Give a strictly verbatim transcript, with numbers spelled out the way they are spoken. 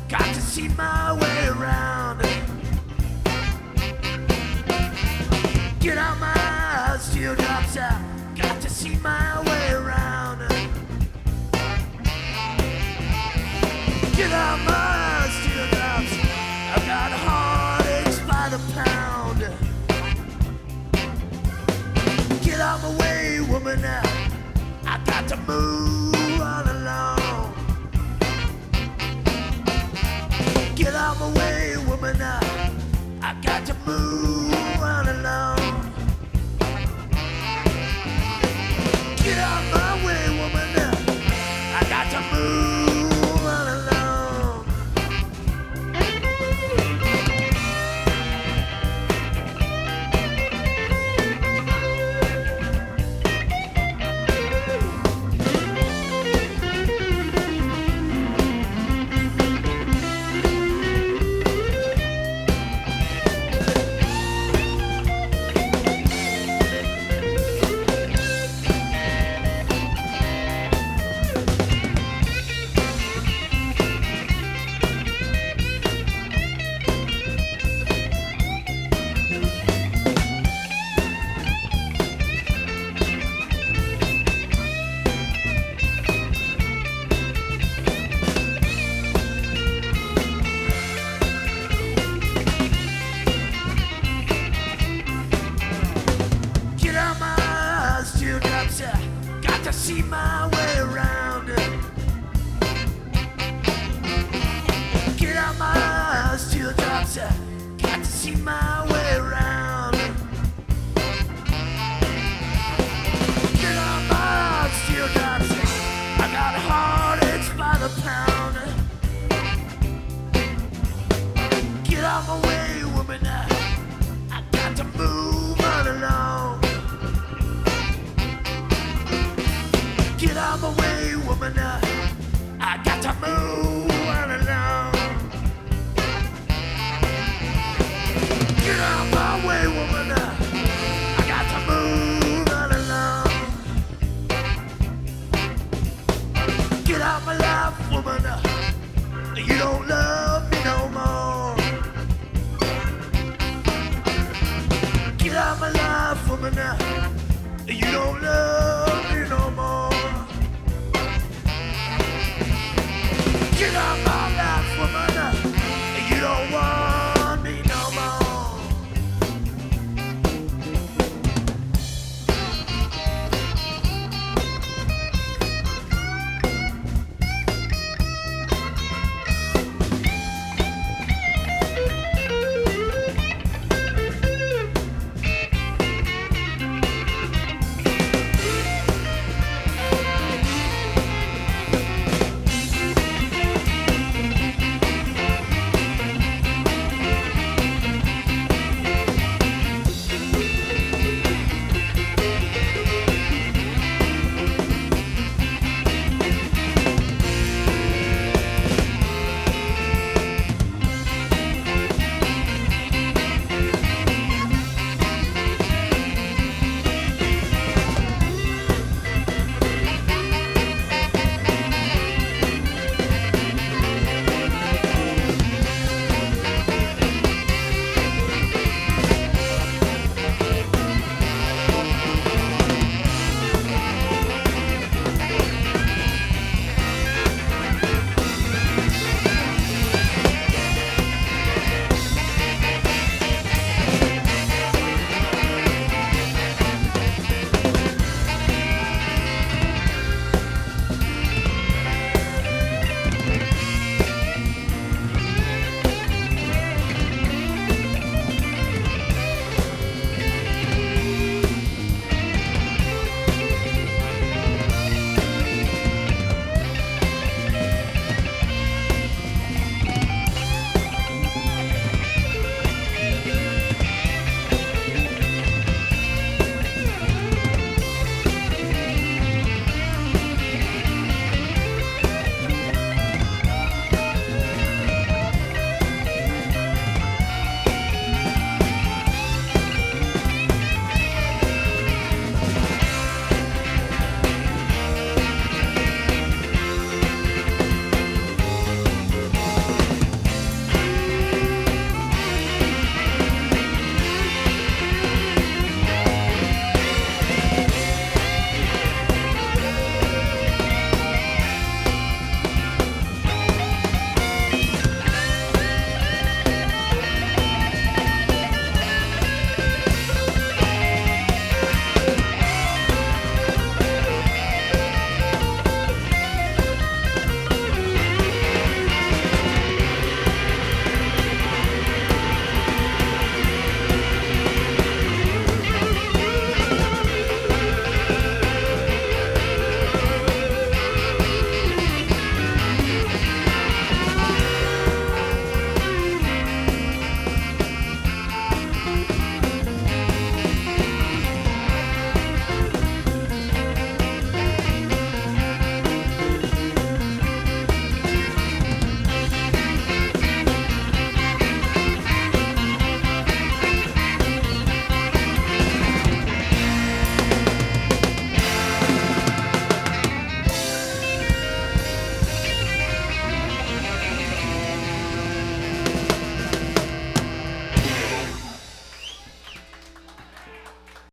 got to see my way around. Get out my steel drops out, got to see my way around. Get out my steel drops, I've got heartaches by the pound. Get out my way, woman, now I got to move on along. Get out my way, woman, now I got to move on along. Get out my way, woman, now I got to move on along. Got to see my way around. Get out my steel drops, got to see my way around. Get out my steel drops, I got heartaches by the pound. Get out my way, woman, I got to move on along. Get out my way, woman, I got to move on along. Get out my way, woman, I got to move on along. Get out my life, woman, you don't love me no more. Get out my life, woman, you don't love